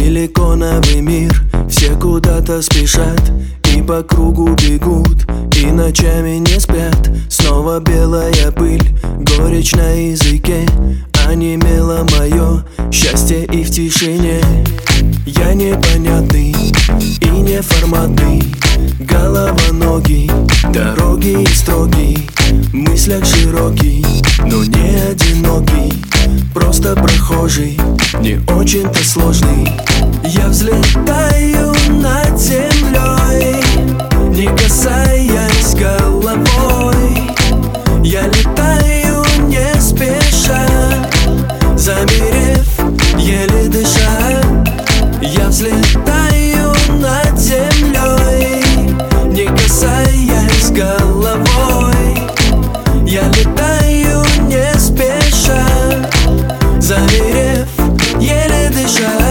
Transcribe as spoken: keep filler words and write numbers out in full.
Силиконовый мир, все куда-то спешат и по кругу бегут, и ночами не спят. Снова белая пыль, горечь на языке, онемело мое счастье и в тишине. Я непонятный и неформатный, головоногий, дороги и строгий, в мыслях широкий, но не одинокий, просто прохожий, не очень-то сложный. Я взлетаю над землей, не касаясь головой. Я летаю не спеша, замерев, еле дыша. Я взлетаю над землей, не касаясь головой. Я летаю не спеша, замерев, еле дыша.